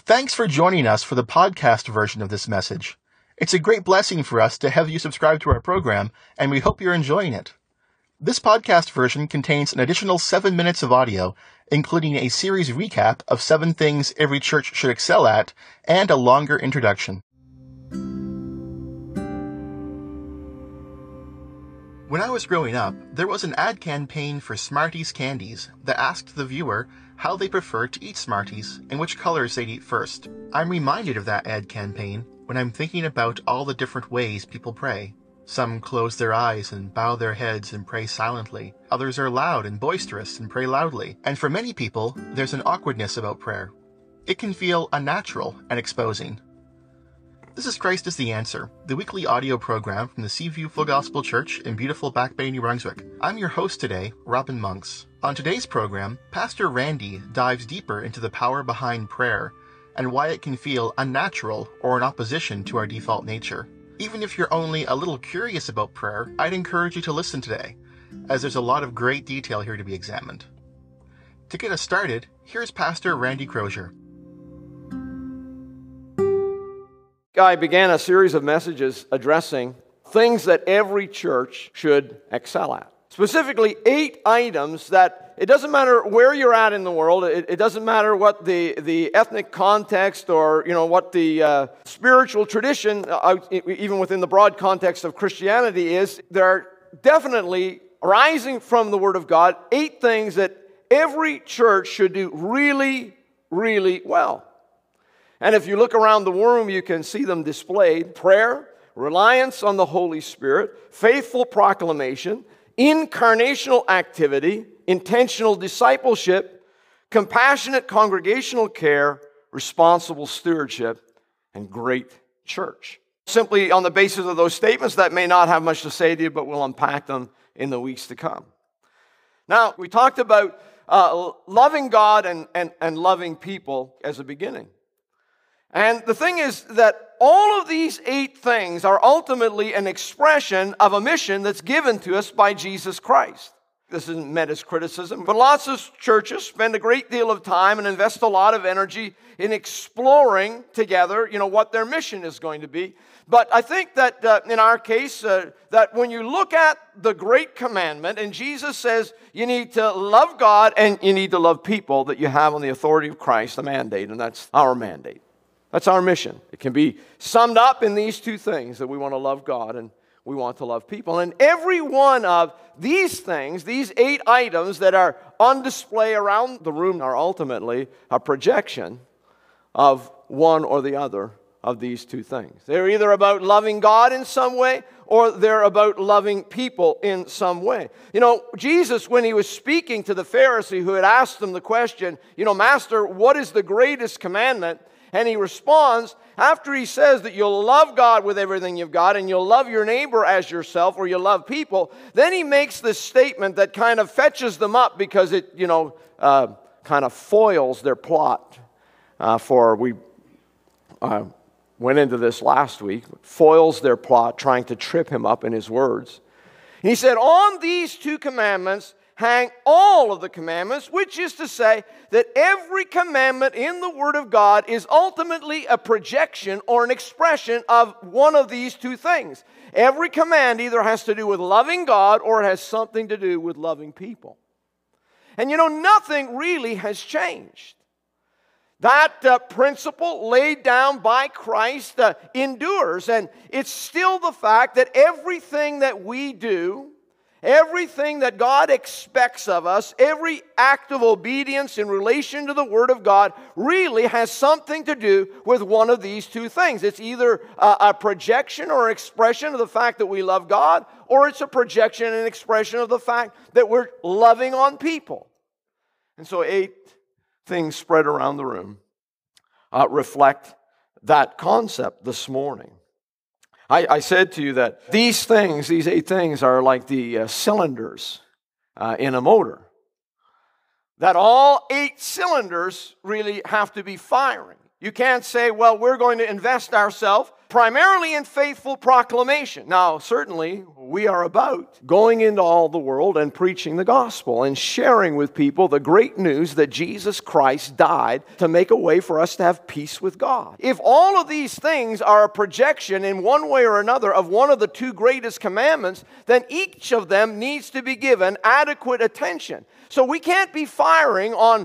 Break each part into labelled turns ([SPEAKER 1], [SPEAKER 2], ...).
[SPEAKER 1] Thanks for joining us for the podcast version of this message. It's a great blessing for us to have you subscribe to our program, and we hope you're enjoying it. This podcast version contains an additional 7 minutes of audio, including a series recap of 7 things every church should excel at, and a longer introduction. When I was growing up, there was an ad campaign for Smarties candies that asked the viewer how they preferred to eat Smarties and which colors they'd eat first. I'm reminded of that ad campaign when I'm thinking about all the different ways people pray. Some close their eyes and bow their heads and pray silently. Others are loud and boisterous and pray loudly. And for many people, there's an awkwardness about prayer. It can feel unnatural and exposing. This is Christ is the Answer, the weekly audio program from the Seaview Full Gospel Church in beautiful Back Bay, New Brunswick. I'm your host today, Robin Monks. On today's program, Pastor Randy dives deeper into the power behind prayer and why it can feel unnatural or in opposition to our default nature. Even if you're only a little curious about prayer, I'd encourage you to listen today, as there's a lot of great detail here to be examined. To get us started, here's Pastor Randy Crozier.
[SPEAKER 2] I began a series of messages addressing things that every church should excel at. Specifically, 8 items that it doesn't matter where you're at in the world, it doesn't matter what the ethnic context or what the spiritual tradition, even within the broad context of Christianity is, there are definitely arising from the Word of God 8 things that every church should do really, really well. And if you look around the room, you can see them displayed: prayer, reliance on the Holy Spirit, faithful proclamation, incarnational activity, intentional discipleship, compassionate congregational care, responsible stewardship, and great church. Simply on the basis of those statements, that may not have much to say to you, but we'll unpack them in the weeks to come. Now, we talked about loving God and loving people as a beginning. And the thing is that all of these 8 things are ultimately an expression of a mission that's given to us by Jesus Christ. This isn't meant as criticism, but lots of churches spend a great deal of time and invest a lot of energy in exploring together, what their mission is going to be. But I think that in our case, that when you look at the Great Commandment, and Jesus says you need to love God and you need to love people, that you have on the authority of Christ a mandate, and that's our mandate. That's our mission. It can be summed up in these 2 things, that we want to love God and we want to love people. And every one of these things, these 8 items that are on display around the room, are ultimately a projection of one or the other of these 2 things. They're either about loving God in some way, or they're about loving people in some way. Jesus, when he was speaking to the Pharisee who had asked him the question, Master, what is the greatest commandment? And he responds, after he says that you'll love God with everything you've got and you'll love your neighbor as yourself, or you'll love people, then he makes this statement that kind of fetches them up because it, kind of foils their plot. We went into this last week, foils their plot, trying to trip him up in his words. And he said, on these 2 commandments hang all of the commandments, which is to say that every commandment in the Word of God is ultimately a projection or an expression of one of these 2 things. Every command either has to do with loving God or it has something to do with loving people. And nothing really has changed. That principle laid down by Christ endures, and it's still the fact that everything that we do, everything that God expects of us, every act of obedience in relation to the Word of God really has something to do with one of these 2 things. It's either a projection or expression of the fact that we love God, or it's a projection and expression of the fact that we're loving on people. And so 8 things spread around the room reflect that concept this morning. I said to you that these things, these 8 things, are like the cylinders in a motor. That all 8 cylinders really have to be firing. You can't say, well, we're going to invest ourselves primarily in faithful proclamation. Now, certainly, we are about going into all the world and preaching the gospel and sharing with people the great news that Jesus Christ died to make a way for us to have peace with God. If all of these things are a projection in one way or another of one of the two greatest commandments, then each of them needs to be given adequate attention. So we can't be firing on,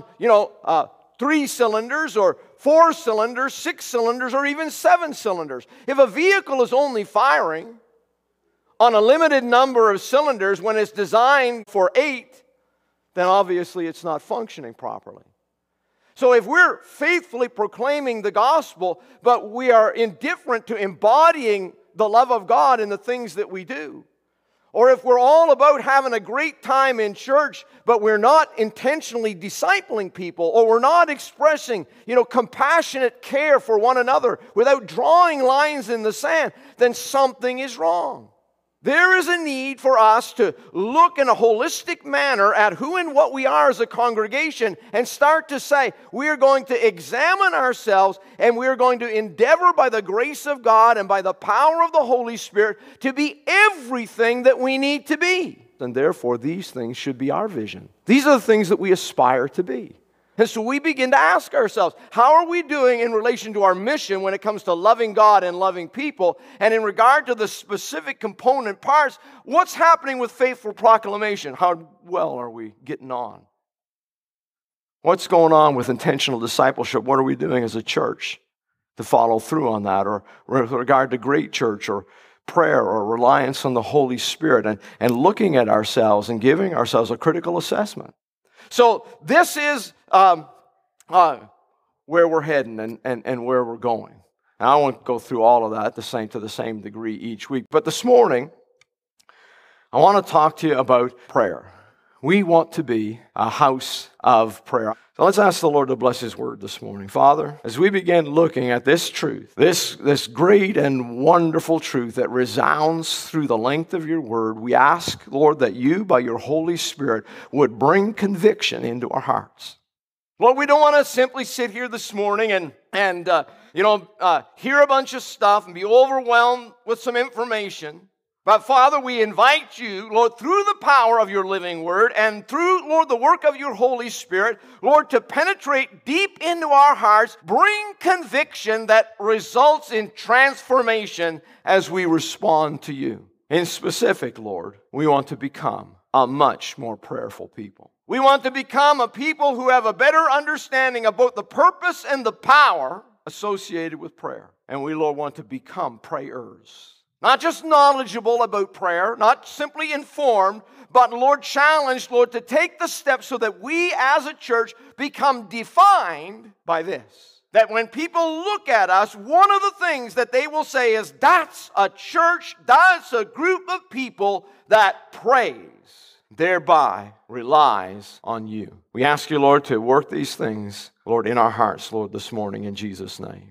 [SPEAKER 2] 3 cylinders or 4 cylinders, 6 cylinders, or even 7 cylinders. If a vehicle is only firing on a limited number of cylinders when it's designed for 8, then obviously it's not functioning properly. So if we're faithfully proclaiming the gospel, but we are indifferent to embodying the love of God in the things that we do, or if we're all about having a great time in church, but we're not intentionally discipling people, or we're not expressing, compassionate care for one another without drawing lines in the sand, then something is wrong. There is a need for us to look in a holistic manner at who and what we are as a congregation and start to say, we are going to examine ourselves and we are going to endeavor by the grace of God and by the power of the Holy Spirit to be everything that we need to be. And therefore, these things should be our vision. These are the things that we aspire to be. And so we begin to ask ourselves, how are we doing in relation to our mission when it comes to loving God and loving people? And in regard to the specific component parts, what's happening with faithful proclamation? How well are we getting on? What's going on with intentional discipleship? What are we doing as a church to follow through on that? Or with regard to great church or prayer or reliance on the Holy Spirit and looking at ourselves and giving ourselves a critical assessment. So this is where we're heading and where we're going. And I won't go through all of that to the same degree each week. But this morning, I want to talk to you about prayer. We want to be a house of prayer. So let's ask the Lord to bless His word this morning. Father, as we begin looking at this truth, this great and wonderful truth that resounds through the length of your word, we ask, Lord, that you, by your Holy Spirit, would bring conviction into our hearts. Lord, we don't want to simply sit here this morning and hear a bunch of stuff and be overwhelmed with some information. But Father, we invite you, Lord, through the power of your living word and through, Lord, the work of your Holy Spirit, Lord, to penetrate deep into our hearts, bring conviction that results in transformation as we respond to you. In specific, Lord, we want to become a much more prayerful people. We want to become a people who have a better understanding about the purpose and the power associated with prayer. And we, Lord, want to become prayers. Not just knowledgeable about prayer, not simply informed, but, Lord, challenged, Lord, to take the steps so that we as a church become defined by this. That when people look at us, one of the things that they will say is, that's a church, that's a group of people that prays, thereby relies on you. We ask you, Lord, to work these things, Lord, in our hearts, Lord, this morning in Jesus' name.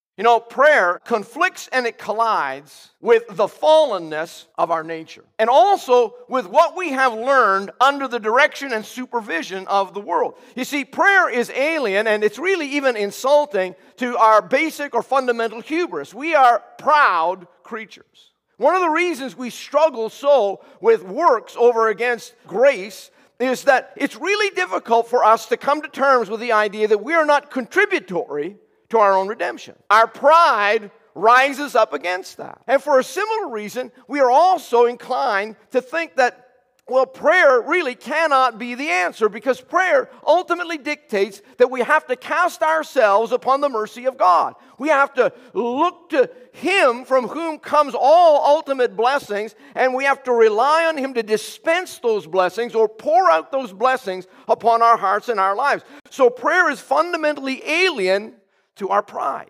[SPEAKER 2] Prayer conflicts and it collides with the fallenness of our nature. And also with what we have learned under the direction and supervision of the world. You see, prayer is alien and it's really even insulting to our basic or fundamental hubris. We are proud creatures. One of the reasons we struggle so with works over against grace is that it's really difficult for us to come to terms with the idea that we are not contributory to our own redemption. Our pride rises up against that. And for a similar reason, we are also inclined to think that, prayer really cannot be the answer because prayer ultimately dictates that we have to cast ourselves upon the mercy of God. We have to look to Him from whom comes all ultimate blessings, and we have to rely on Him to dispense those blessings or pour out those blessings upon our hearts and our lives. So prayer is fundamentally alien to our pride.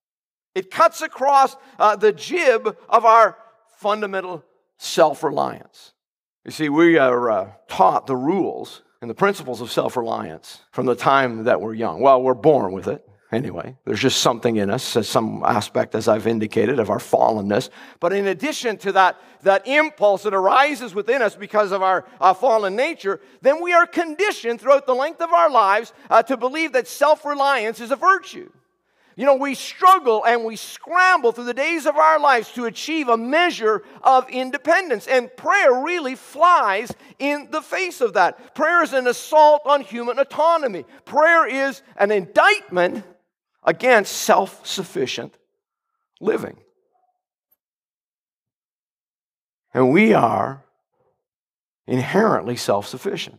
[SPEAKER 2] It cuts across the jib of our fundamental self-reliance. You see, we are taught the rules and the principles of self-reliance from the time that we're young. Well, we're born with it anyway. There's just something in us, some aspect, as I've indicated, of our fallenness. But in addition to that impulse that arises within us because of our fallen nature, then we are conditioned throughout the length of our lives to believe that self-reliance is a virtue. We struggle and we scramble through the days of our lives to achieve a measure of independence. And prayer really flies in the face of that. Prayer is an assault on human autonomy. Prayer is an indictment against self-sufficient living. And we are inherently self-sufficient.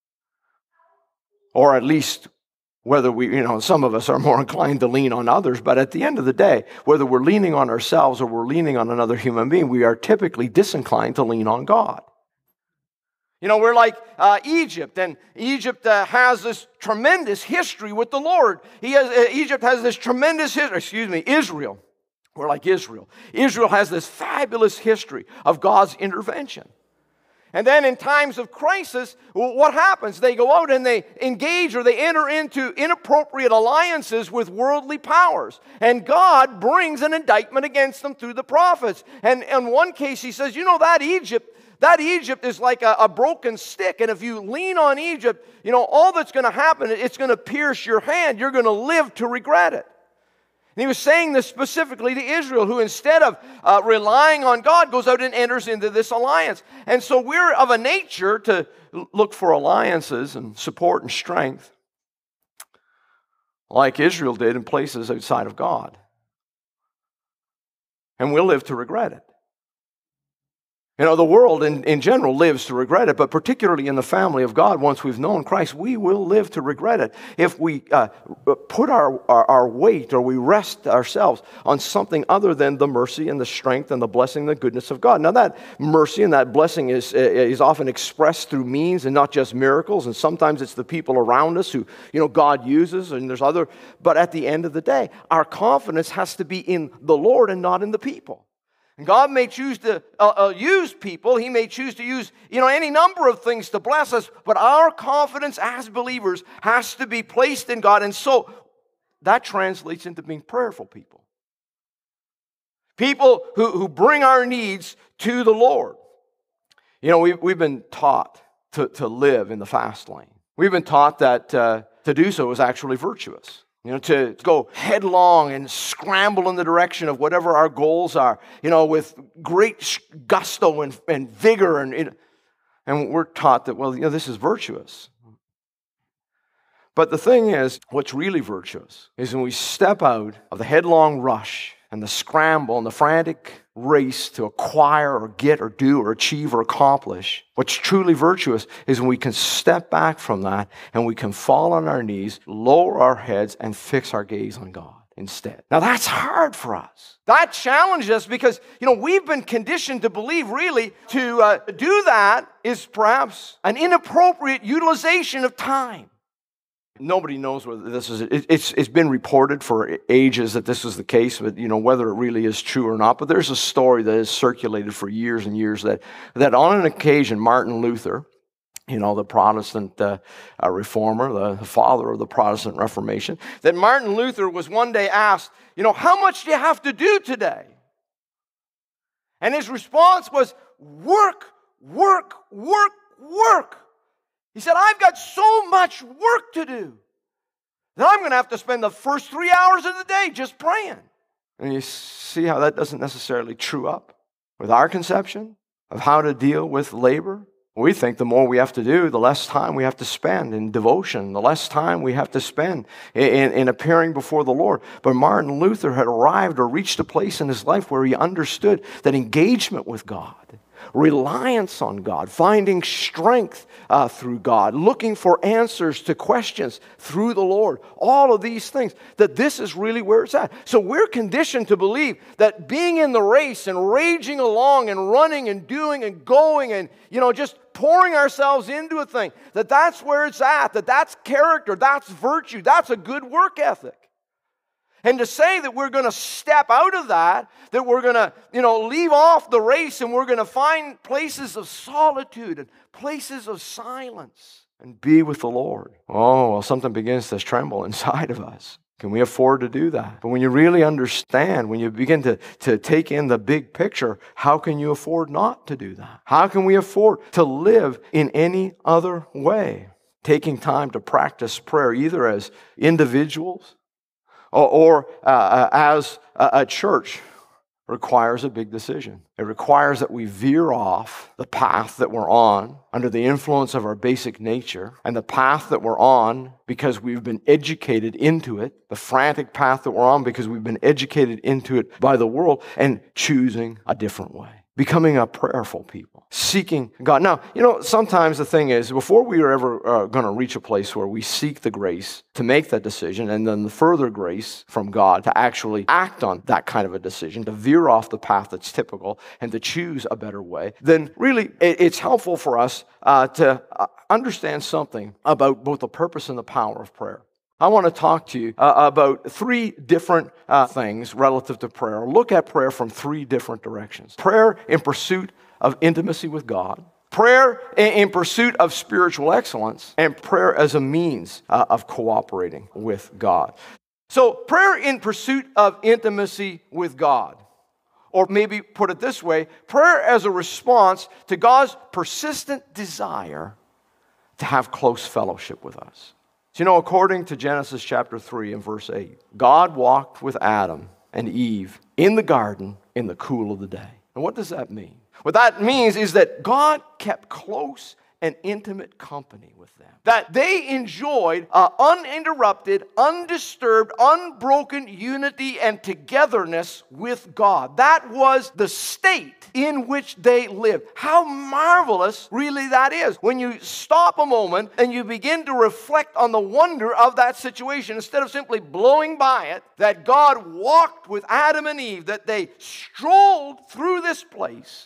[SPEAKER 2] Or at least whether some of us are more inclined to lean on others, but at the end of the day, whether we're leaning on ourselves or we're leaning on another human being, we are typically disinclined to lean on God. We're like Egypt, and Egypt has this tremendous history with the Lord. Egypt has this tremendous history, Israel. We're like Israel. Israel has this fabulous history of God's intervention. And then in times of crisis, what happens? They go out and they engage or they enter into inappropriate alliances with worldly powers. And God brings an indictment against them through the prophets. And in one case, he says, that Egypt is like a broken stick. And if you lean on Egypt, all that's going to happen, it's going to pierce your hand. You're going to live to regret it. And he was saying this specifically to Israel, who instead of relying on God, goes out and enters into this alliance. And so we're of a nature to look for alliances and support and strength like Israel did in places outside of God. And we'll live to regret it. The world in general lives to regret it, but particularly in the family of God, once we've known Christ, we will live to regret it if we put our weight or we rest ourselves on something other than the mercy and the strength and the blessing and the goodness of God. Now that mercy and that blessing is often expressed through means and not just miracles, and sometimes it's the people around us who God uses, and there's other. But at the end of the day, our confidence has to be in the Lord and not in the people. And God may choose to use people. He may choose to use, any number of things to bless us. But our confidence as believers has to be placed in God. And so that translates into being prayerful people. People who bring our needs to the Lord. We've been taught to live in the fast lane. We've been taught that to do so is actually virtuous. To go headlong and scramble in the direction of whatever our goals are, with great gusto and vigor. And we're taught that, this is virtuous. But the thing is, what's really virtuous is when we step out of the headlong rush and the scramble and the frantic race to acquire or get or do or achieve or accomplish. What's truly virtuous is when we can step back from that and we can fall on our knees, lower our heads, and fix our gaze on God instead. Now that's hard for us. That challenges us because, we've been conditioned to believe really to do that is perhaps an inappropriate utilization of time. Nobody knows whether this is. It's been reported for ages that this is the case, but whether it really is true or not. But there's a story that has circulated for years and years that on an occasion, Martin Luther, the Protestant reformer, the father of the Protestant Reformation, that Martin Luther was one day asked, how much do you have to do today? And his response was, work, work, work, work. He said, I've got so much work to do that I'm going to have to spend the first 3 hours of the day just praying. And you see how that doesn't necessarily true up with our conception of how to deal with labor. We think the more we have to do, the less time we have to spend in devotion, the less time we have to spend in appearing before the Lord. But Martin Luther had arrived or reached a place in his life where he understood that engagement with God, reliance on God, finding strength through God, looking for answers to questions through the Lord, all of these things, that this is really where it's at. So we're conditioned to believe that being in the race and raging along and running and doing and going and, just pouring ourselves into a thing, that's where it's at, that's character, that's virtue, that's a good work ethic. And to say that we're going to step out of that we're going to, leave off the race and we're going to find places of solitude and places of silence and be with the Lord. Oh, well, something begins to tremble inside of us. Can we afford to do that? But when you really understand, when you begin to take in the big picture, how can you afford not to do that? How can we afford to live in any other way? Taking time to practice prayer, either as individuals or as a church requires a big decision. It requires that we veer off the path that we're on under the influence of our basic nature, and the path that we're on because we've been educated into it, the frantic path that we're on because we've been educated into it by the world, and choosing a different way. Becoming a prayerful people, seeking God. Now, sometimes the thing is, before we are ever going to reach a place where we seek the grace to make that decision, and then the further grace from God to actually act on that kind of a decision, to veer off the path that's typical and to choose a better way, then really it's helpful for us to understand something about both the purpose and the power of prayer. I want to talk to you about three different things relative to prayer. Look at prayer from three different directions. Prayer in pursuit of intimacy with God, prayer in pursuit of spiritual excellence, and prayer as a means of cooperating with God. So prayer in pursuit of intimacy with God, or maybe put it this way, prayer as a response to God's persistent desire to have close fellowship with us. So, according to Genesis chapter 3 and verse 8, God walked with Adam and Eve in the garden in the cool of the day. And what does that mean? What that means is that God kept close and intimate company with them. That they enjoyed uninterrupted, undisturbed, unbroken unity and togetherness with God. That was the state in which they lived. How marvelous really that is. When you stop a moment and you begin to reflect on the wonder of that situation, instead of simply blowing by it, that God walked with Adam and Eve, that they strolled through this place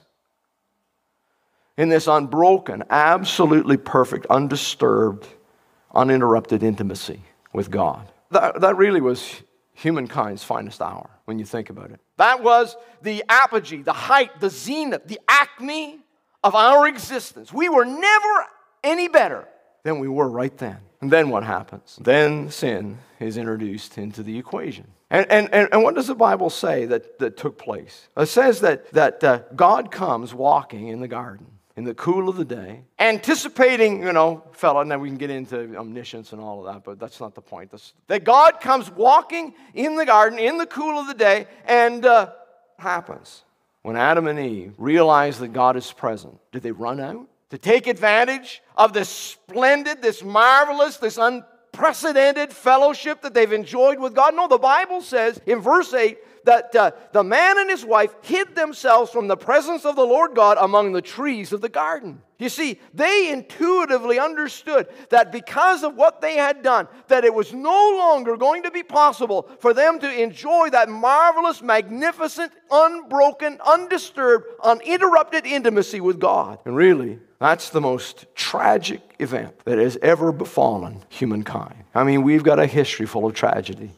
[SPEAKER 2] in this unbroken, absolutely perfect, undisturbed, uninterrupted intimacy with God. That really was humankind's finest hour, when you think about it. That was the apogee, the height, the zenith, the acme of our existence. We were never any better than we were right then. And then what happens? Then sin is introduced into the equation. And what does the Bible say that took place? It says that God comes walking in the garden in the cool of the day, anticipating, fella, and then we can get into omniscience and all of that, but that's not the point. That God comes walking in the garden in the cool of the day, and happens. When Adam and Eve realize that God is present, did they run out to take advantage of this splendid, this marvelous, this unprecedented fellowship that they've enjoyed with God? No, the Bible says in verse 8, that the man and his wife hid themselves from the presence of the Lord God among the trees of the garden. You see, they intuitively understood that because of what they had done, that it was no longer going to be possible for them to enjoy that marvelous, magnificent, unbroken, undisturbed, uninterrupted intimacy with God. And really, that's the most tragic event that has ever befallen humankind. I mean, we've got a history full of tragedy.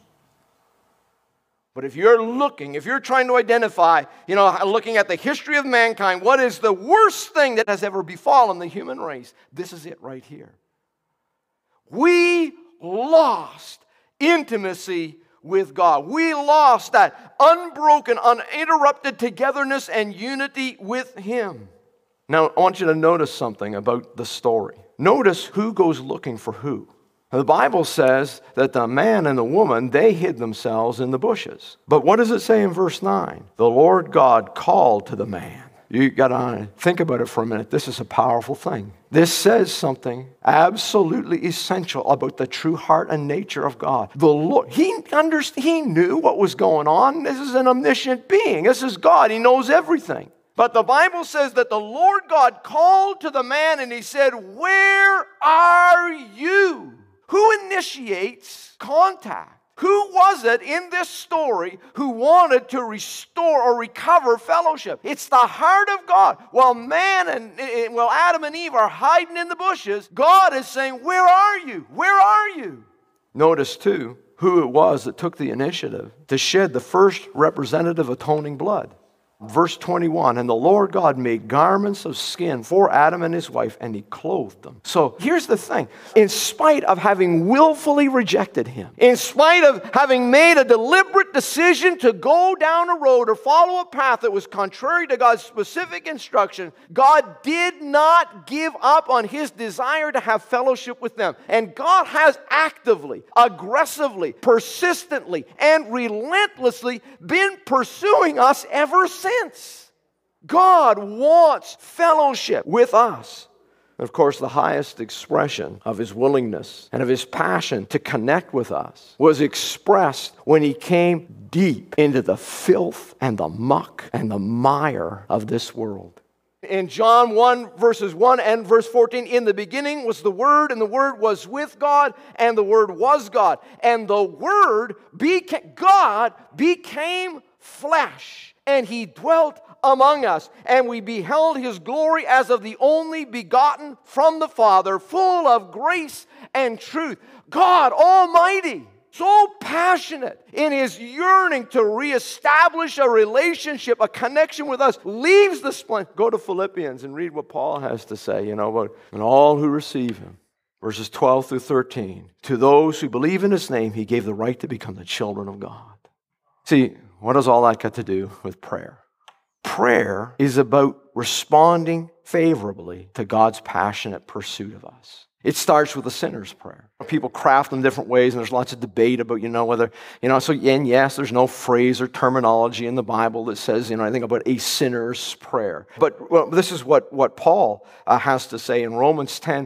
[SPEAKER 2] But if you're trying to identify, looking at the history of mankind, what is the worst thing that has ever befallen the human race? This is it right here. We lost intimacy with God. We lost that unbroken, uninterrupted togetherness and unity with Him. Now, I want you to notice something about the story. Notice who goes looking for who. The Bible says that the man and the woman, they hid themselves in the bushes. But what does it say in verse 9? The Lord God called to the man. You got to think about it for a minute. This is a powerful thing. This says something absolutely essential about the true heart and nature of God. The Lord, He knew what was going on. This is an omniscient being. This is God. He knows everything. But the Bible says that the Lord God called to the man and He said, "Where are you?" Who initiates contact? Who was it in this story who wanted to restore or recover fellowship? It's the heart of God. While Adam and Eve are hiding in the bushes, God is saying, "Where are you? Where are you?" Notice, too, who it was that took the initiative to shed the first representative atoning blood. Verse 21, and the Lord God made garments of skin for Adam and his wife, and he clothed them. So here's the thing. In spite of having willfully rejected him, in spite of having made a deliberate decision to go down a road or follow a path that was contrary to God's specific instruction, God did not give up on his desire to have fellowship with them. And God has actively, aggressively, persistently, and relentlessly been pursuing us ever since. God wants fellowship with us. And of course, the highest expression of his willingness and of his passion to connect with us was expressed when he came deep into the filth and the muck and the mire of this world. In John 1, verses 1 and verse 14, in the beginning was the Word, and the Word was with God, and the Word was God. And the Word, God became flesh. And he dwelt among us, and we beheld his glory as of the only begotten from the Father, full of grace and truth. God Almighty, so passionate in his yearning to reestablish a relationship, a connection with us, leaves the splendor. Go to Philippians and read what Paul has to say, about and all who receive him. Verses 12 through 13. To those who believe in his name, he gave the right to become the children of God. See, what does all that got to do with prayer? Prayer is about responding favorably to God's passionate pursuit of us. It starts with a sinner's prayer. People craft them different ways, and there's lots of debate about, whether, and yes, there's no phrase or terminology in the Bible that says, anything about a sinner's prayer. But this is what Paul has to say in Romans 10,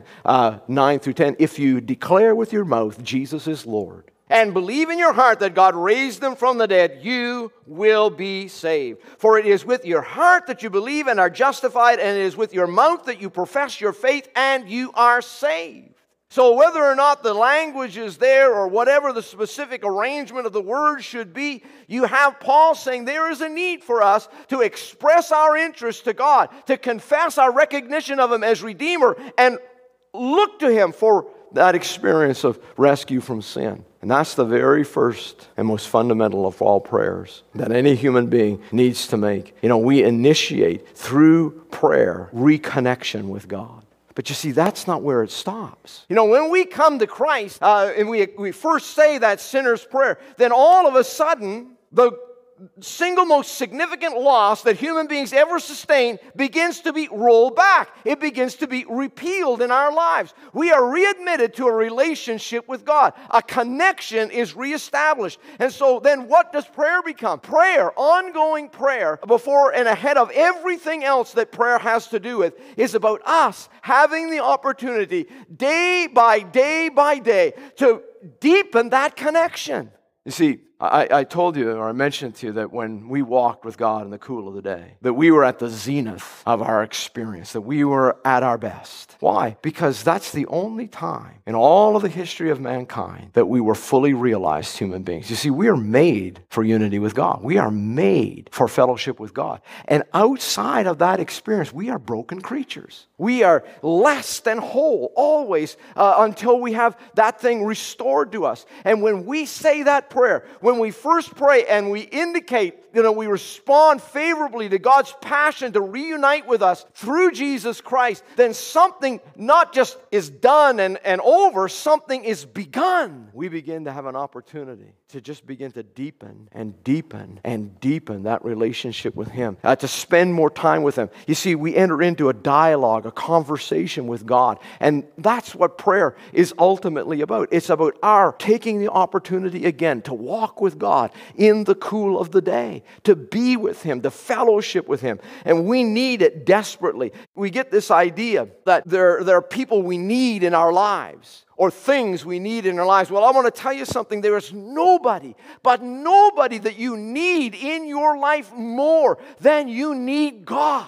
[SPEAKER 2] 9 through 10. If you declare with your mouth Jesus is Lord, and believe in your heart that God raised him from the dead, you will be saved. For it is with your heart that you believe and are justified, and it is with your mouth that you profess your faith and you are saved. So whether or not the language is there or whatever the specific arrangement of the words should be, you have Paul saying there is a need for us to express our interest to God, to confess our recognition of him as Redeemer, and look to him for that experience of rescue from sin. And that's the very first and most fundamental of all prayers that any human being needs to make. We initiate through prayer reconnection with God. But you see, that's not where it stops. When we come to Christ and we first say that sinner's prayer, then all of a sudden, the single most significant loss that human beings ever sustain begins to be rolled back. It begins to be repealed in our lives. We are readmitted to a relationship with God. A connection is reestablished. And so then what does prayer become? Prayer, ongoing prayer, before and ahead of everything else that prayer has to do with, is about us having the opportunity day by day by day to deepen that connection. You see, I told you, or I mentioned to you, that when we walked with God in the cool of the day, that we were at the zenith of our experience, that we were at our best. Why? Because that's the only time in all of the history of mankind that we were fully realized human beings. You see, we are made for unity with God. We are made for fellowship with God. And outside of that experience, we are broken creatures. We are less than whole, always, until we have that thing restored to us. And when we say that prayer, when we first pray and we indicate, we respond favorably to God's passion to reunite with us through Jesus Christ, then something not just is done and over, something is begun. We begin to have an opportunity to just begin to deepen and deepen and deepen that relationship with Him, to spend more time with Him. You see, we enter into a dialogue, a conversation with God, and that's what prayer is ultimately about. It's about our taking the opportunity again to walk with God in the cool of the day, to be with Him, to fellowship with Him, and we need it desperately. We get this idea that there are people we need in our lives, or things we need in our lives. Well, I want to tell you something. There is nobody that you need in your life more than you need God.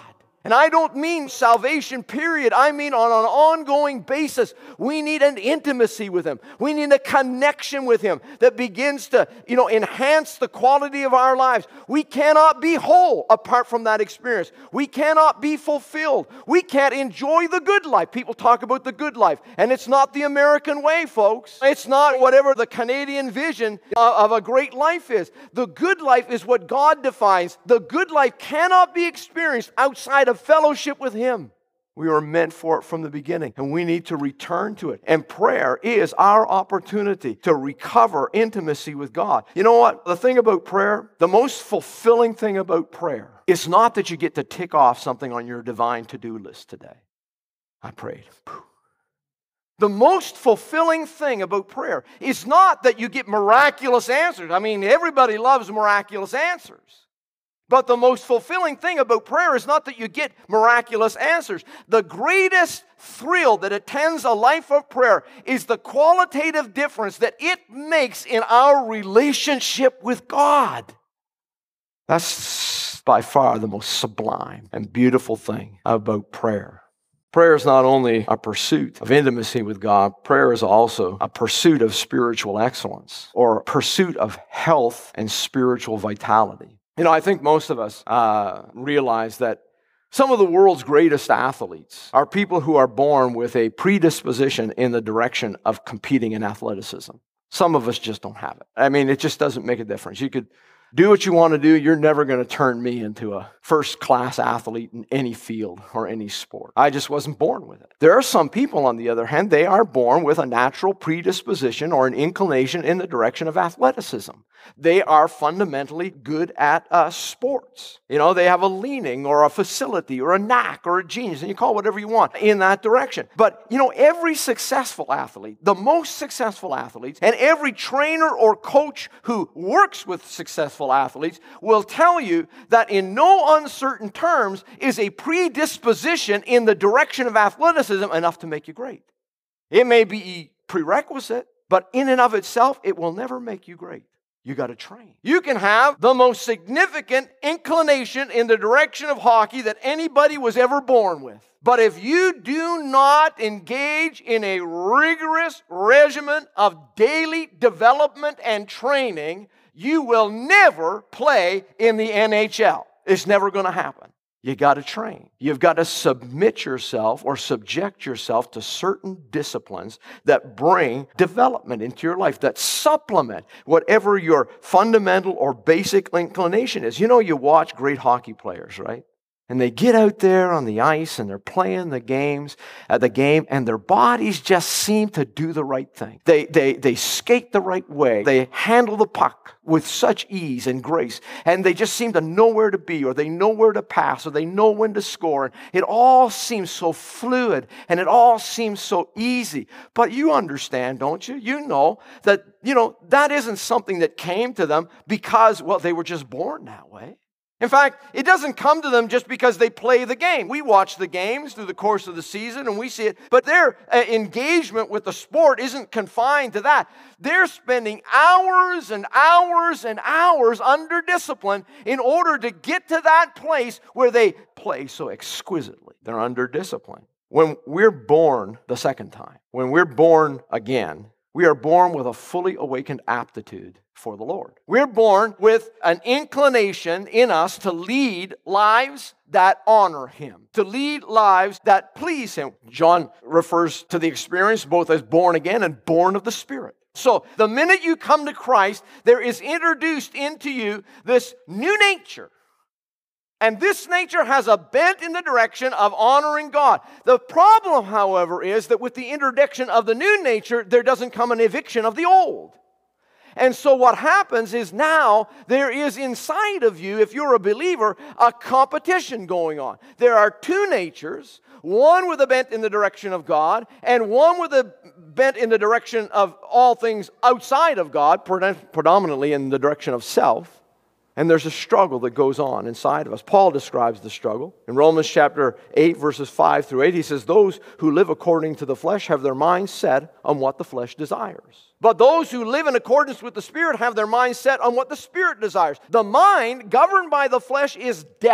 [SPEAKER 2] And I don't mean salvation, period. I mean on an ongoing basis. We need an intimacy with Him. We need a connection with Him that begins to, enhance the quality of our lives. We cannot be whole apart from that experience. We cannot be fulfilled. We can't enjoy the good life. People talk about the good life, and it's not the American way, folks. It's not whatever the Canadian vision of a great life is. The good life is what God defines. The good life cannot be experienced outside of fellowship with Him. We were meant for it from the beginning, and we need to return to it. And prayer is our opportunity to recover intimacy with God. You know what? The thing about prayer, the most fulfilling thing about prayer, is not that you get to tick off something on your divine to-do list today. I prayed. The most fulfilling thing about prayer is not that you get miraculous answers. I mean, everybody loves miraculous answers. But the most fulfilling thing about prayer is not that you get miraculous answers. The greatest thrill that attends a life of prayer is the qualitative difference that it makes in our relationship with God. That's by far the most sublime and beautiful thing about prayer. Prayer is not only a pursuit of intimacy with God, prayer is also a pursuit of spiritual excellence or a pursuit of health and spiritual vitality. I think most of us realize that some of the world's greatest athletes are people who are born with a predisposition in the direction of competing in athleticism. Some of us just don't have it. I mean, it just doesn't make a difference. You could do what you want to do. You're never going to turn me into a first-class athlete in any field or any sport. I just wasn't born with it. There are some people, on the other hand, they are born with a natural predisposition or an inclination in the direction of athleticism. They are fundamentally good at sports. They have a leaning or a facility or a knack or a genius, and you call it whatever you want, in that direction. But, every successful athlete, the most successful athletes, and every trainer or coach who works with successful athletes will tell you that in no uncertain terms is a predisposition in the direction of athleticism enough to make you great. It may be a prerequisite, but in and of itself, it will never make you great. You got to train. You can have the most significant inclination in the direction of hockey that anybody was ever born with. But if you do not engage in a rigorous regimen of daily development and training, you will never play in the NHL. It's never going to happen. You got to train. You've got to submit yourself or subject yourself to certain disciplines that bring development into your life, that supplement whatever your fundamental or basic inclination is. You watch great hockey players, right? And they get out there on the ice and they're playing the game, and their bodies just seem to do the right thing. They skate the right way. They handle the puck with such ease and grace, and they just seem to know where to be, or they know where to pass, or they know when to score. It all seems so fluid, and it all seems so easy. But you understand, don't you? You know that isn't something that came to them because, they were just born that way. In fact, it doesn't come to them just because they play the game. We watch the games through the course of the season and we see it, but their engagement with the sport isn't confined to that. They're spending hours and hours and hours under discipline in order to get to that place where they play so exquisitely. They're under discipline. When we're born the second time, when we're born again, we are born with a fully awakened aptitude for the Lord. We're born with an inclination in us to lead lives that honor Him, to lead lives that please Him. John refers to the experience both as born again and born of the Spirit. So the minute you come to Christ, there is introduced into you this new nature. And this nature has a bent in the direction of honoring God. The problem, however, is that with the introduction of the new nature, there doesn't come an eviction of the old. And so what happens is now there is inside of you, if you're a believer, a competition going on. There are two natures, one with a bent in the direction of God, and one with a bent in the direction of all things outside of God, predominantly in the direction of self. And there's a struggle that goes on inside of us. Paul describes the struggle. In Romans chapter 8, verses 5 through 8, he says, "Those who live according to the flesh have their minds set on what the flesh desires. But those who live in accordance with the Spirit have their minds set on what the Spirit desires. The mind, governed by the flesh, is death.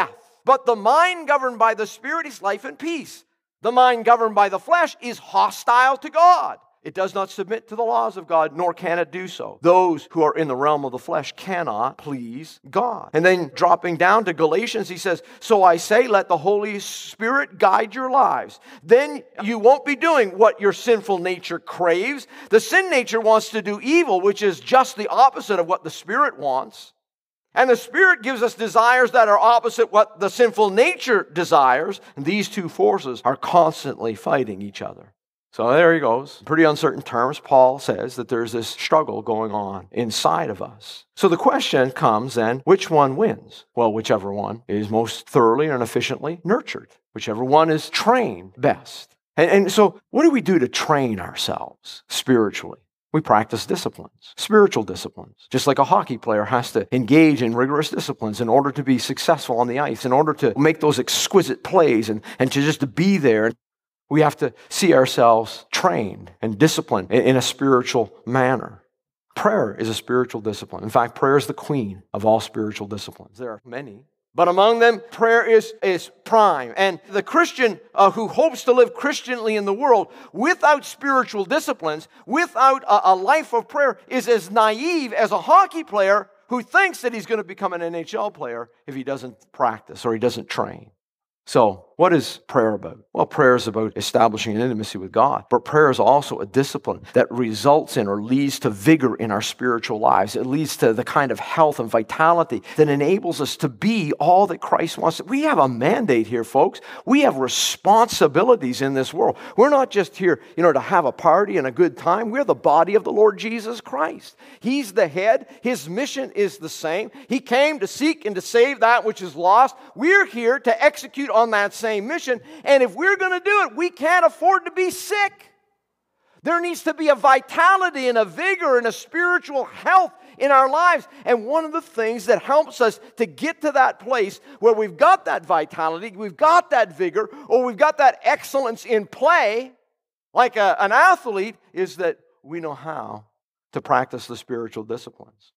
[SPEAKER 2] But the mind governed by the Spirit is life and peace. The mind governed by the flesh is hostile to God. It does not submit to the laws of God, nor can it do so. Those who are in the realm of the flesh cannot please God. And then dropping down to Galatians, he says, so I say, let the Holy Spirit guide your lives. Then you won't be doing what your sinful nature craves. The sin nature wants to do evil, which is just the opposite of what the Spirit wants. And the Spirit gives us desires that are opposite what the sinful nature desires. And these two forces are constantly fighting each other. So there he goes. In pretty uncertain terms, Paul says that there's this struggle going on inside of us. So the question comes then, which one wins? Well, whichever one is most thoroughly and efficiently nurtured. Whichever one is trained best. And so what do we do to train ourselves spiritually? We practice disciplines, spiritual disciplines. Just like a hockey player has to engage in rigorous disciplines in order to be successful on the ice, in order to make those exquisite plays and to just to be there. We have to see ourselves trained and disciplined in a spiritual manner. Prayer is a spiritual discipline. In fact, prayer is the queen of all spiritual disciplines. There are many, but among them, prayer is prime. And the Christian who hopes to live Christianly in the world without spiritual disciplines, without a life of prayer, is as naive as a hockey player who thinks that he's going to become an NHL player if he doesn't practice or he doesn't train. So, what is prayer about? Well, prayer is about establishing an intimacy with God. But prayer is also a discipline that results in or leads to vigor in our spiritual lives. It leads to the kind of health and vitality that enables us to be all that Christ wants. We have a mandate here, folks. We have responsibilities in this world. We're not just here, to have a party and a good time. We're the body of the Lord Jesus Christ. He's the head. His mission is the same. He came to seek and to save that which is lost. We're here to execute on that same mission, and if we're going to do it, we can't afford to be sick. There needs to be a vitality and a vigor and a spiritual health in our lives, and one of the things that helps us to get to that place where we've got that vitality, we've got that vigor, or we've got that excellence in play, like an athlete, is that we know how to practice the spiritual disciplines.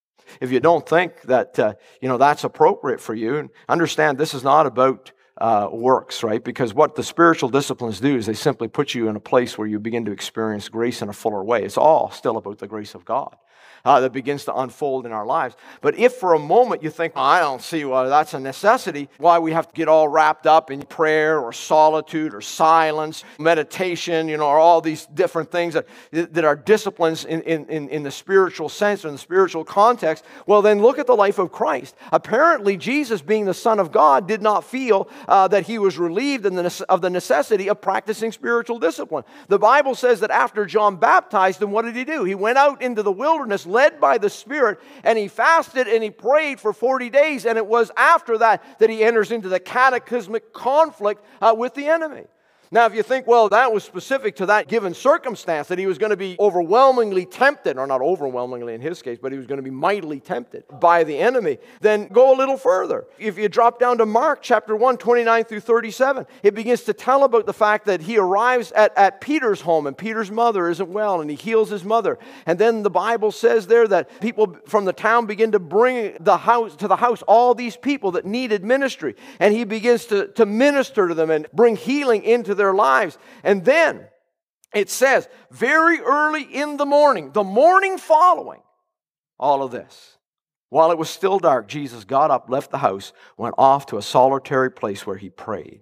[SPEAKER 2] If you don't think that that's appropriate for you, and understand this is not about works, right? Because what the spiritual disciplines do is they simply put you in a place where you begin to experience grace in a fuller way. It's all still about the grace of God that begins to unfold in our lives. But if for a moment you think, I don't see why that's a necessity, why we have to get all wrapped up in prayer or solitude or silence, meditation, or all these different things that are disciplines in the spiritual sense or in the spiritual context, well then look at the life of Christ. Apparently Jesus, being the Son of God, did not feel that he was relieved of the necessity of practicing spiritual discipline. The Bible says that after John baptized him, what did he do? He went out into the wilderness led by the Spirit, and he fasted and he prayed for 40 days, and it was after that he enters into the cataclysmic conflict with the enemy. Now, if you think, well, that was specific to that given circumstance, that he was going to be overwhelmingly tempted, or not overwhelmingly in his case, but he was going to be mightily tempted by the enemy, then go a little further. If you drop down to Mark chapter 1, 29 through 37, it begins to tell about the fact that he arrives at Peter's home, and Peter's mother isn't well, and he heals his mother. And then the Bible says there that people from the town begin to bring to the house all these people that needed ministry. And he begins to minister to them and bring healing into their lives. And then it says, very early in the morning following all of this, while it was still dark, Jesus got up, left the house, went off to a solitary place where he prayed.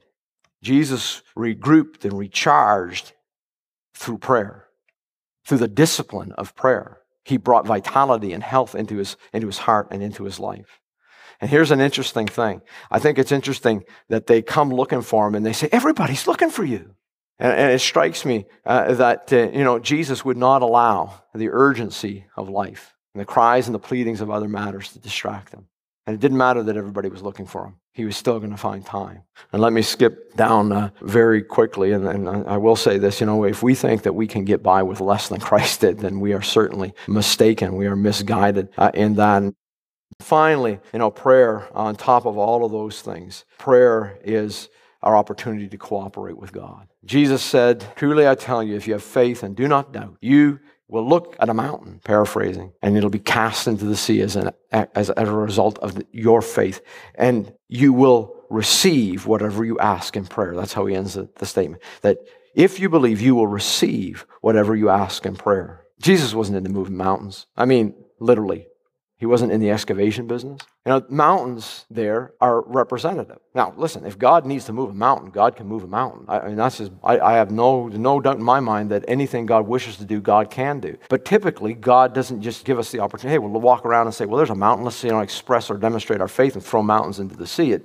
[SPEAKER 2] Jesus regrouped and recharged through prayer, through the discipline of prayer. He brought vitality and health into his heart and into his life. And here's an interesting thing. I think it's interesting that they come looking for him and they say, everybody's looking for you. And it strikes me that Jesus would not allow the urgency of life and the cries and the pleadings of other matters to distract him. And it didn't matter that everybody was looking for him. He was still going to find time. And let me skip down very quickly. And I will say this, if we think that we can get by with less than Christ did, then we are certainly mistaken. We are misguided in that. Finally, prayer on top of all of those things. Prayer is our opportunity to cooperate with God. Jesus said, truly I tell you, if you have faith and do not doubt, you will look at a mountain, paraphrasing, and it'll be cast into the sea as a result of your faith. And you will receive whatever you ask in prayer. That's how he ends the statement. That if you believe, you will receive whatever you ask in prayer. Jesus wasn't into moving mountains. I mean, literally. He wasn't in the excavation business. You know, mountains there are representative. Now, listen, if God needs to move a mountain, God can move a mountain. I have no doubt in my mind that anything God wishes to do, God can do. But typically, God doesn't just give us the opportunity, hey, we'll walk around and say, well, there's a mountain, let's express or demonstrate our faith and throw mountains into the sea.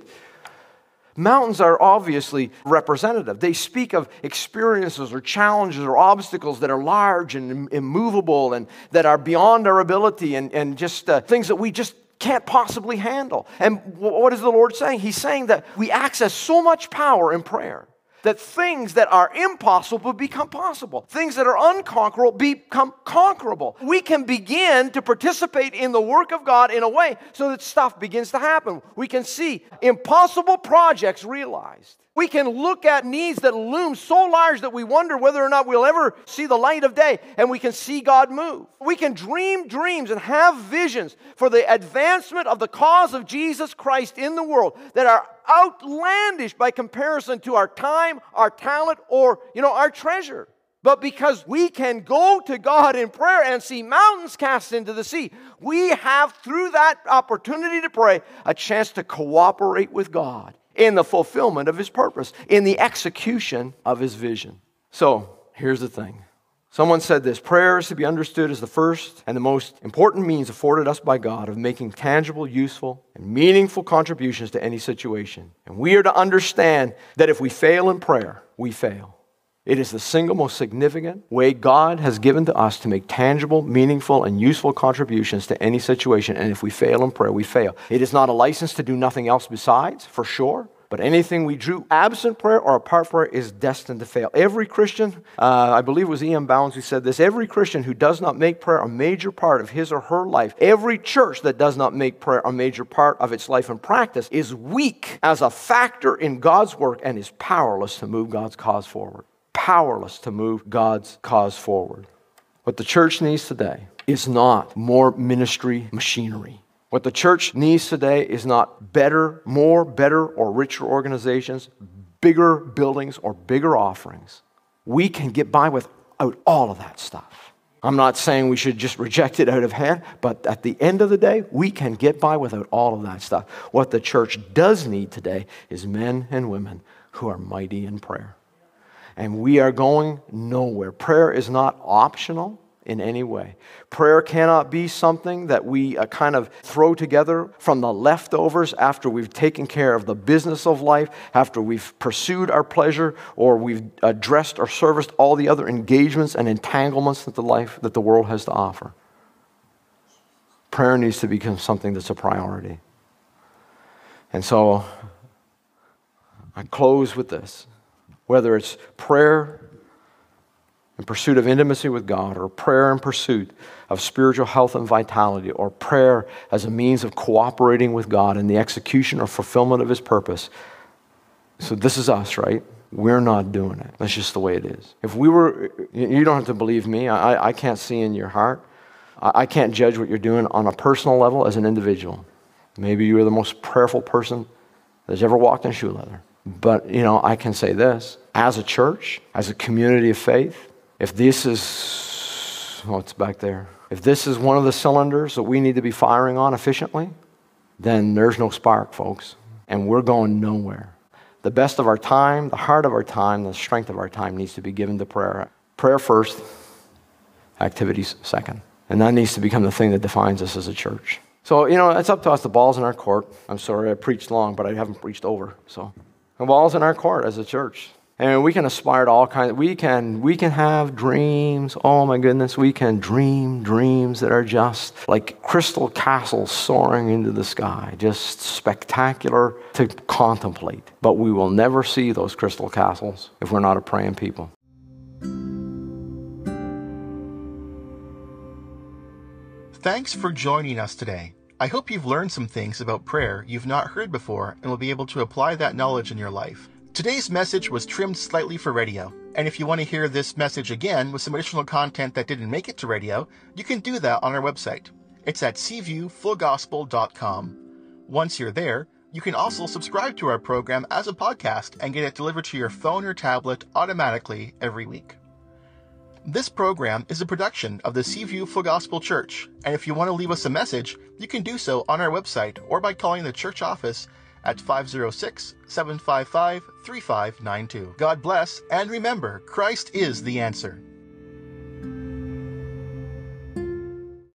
[SPEAKER 2] Mountains are obviously representative. They speak of experiences or challenges or obstacles that are large and immovable and that are beyond our ability and just things that we just can't possibly handle. And what is the Lord saying? He's saying that we access so much power in prayer that things that are impossible become possible. Things that are unconquerable become conquerable. We can begin to participate in the work of God in a way so that stuff begins to happen. We can see impossible projects realized. We can look at needs that loom so large that we wonder whether or not we'll ever see the light of day, and we can see God move. We can dream dreams and have visions for the advancement of the cause of Jesus Christ in the world that are outlandish by comparison to our time, our talent, or, our treasure. But because we can go to God in prayer and see mountains cast into the sea, we have, through that opportunity to pray, a chance to cooperate with God in the fulfillment of His purpose, in the execution of His vision. So, here's the thing. Someone said this: prayer is to be understood as the first and the most important means afforded us by God of making tangible, useful, and meaningful contributions to any situation. And we are to understand that if we fail in prayer, we fail. It is the single most significant way God has given to us to make tangible, meaningful, and useful contributions to any situation. And if we fail in prayer, we fail. It is not a license to do nothing else besides, for sure. But anything we do absent prayer or apart from prayer is destined to fail. Every Christian, I believe it was E.M. Bounds who said this, every Christian who does not make prayer a major part of his or her life, every church that does not make prayer a major part of its life and practice is weak as a factor in God's work and is powerless to move God's cause forward. Powerless to move God's cause forward. What the church needs today is not more ministry machinery. What the church needs today is not better or richer organizations, bigger buildings or bigger offerings. We can get by without all of that stuff. I'm not saying we should just reject it out of hand, but at the end of the day, we can get by without all of that stuff. What the church does need today is men and women who are mighty in prayer. And we are going nowhere. Prayer is not optional in any way. Prayer cannot be something that we kind of throw together from the leftovers after we've taken care of the business of life, after we've pursued our pleasure, or we've addressed or serviced all the other engagements and entanglements that the world has to offer. Prayer needs to become something that's a priority. And so I close with this. Whether it's prayer in pursuit of intimacy with God, or prayer in pursuit of spiritual health and vitality, or prayer as a means of cooperating with God in the execution or fulfillment of His purpose. So this is us, right? We're not doing it. That's just the way it is. If we were, you don't have to believe me. I can't see in your heart. I can't judge what you're doing on a personal level as an individual. Maybe you are the most prayerful person that's ever walked in shoe leather. But, I can say this. As a church, as a community of faith, if this is, what's back there? If this is one of the cylinders that we need to be firing on efficiently, then there's no spark, folks. And we're going nowhere. The best of our time, the heart of our time, the strength of our time needs to be given to prayer. Prayer first, activities second. And that needs to become the thing that defines us as a church. So, it's up to us. The ball's in our court. I'm sorry I preached long, but I haven't preached over, so. The ball's in our court as a church. And we can aspire to all kinds. We can have dreams. Oh my goodness, we can dream dreams that are just like crystal castles soaring into the sky, just spectacular to contemplate. But we will never see those crystal castles if we're not a praying people.
[SPEAKER 1] Thanks for joining us today. I hope you've learned some things about prayer you've not heard before and will be able to apply that knowledge in your life. Today's message was trimmed slightly for radio, and if you want to hear this message again with some additional content that didn't make it to radio, you can do that on our website. It's at seaviewfullgospel.com. Once you're there, you can also subscribe to our program as a podcast and get it delivered to your phone or tablet automatically every week. This program is a production of the Seaview Full Gospel Church, and if you want to leave us a message, you can do so on our website or by calling the church office at 506-755-3592. God bless, and remember, Christ is the answer.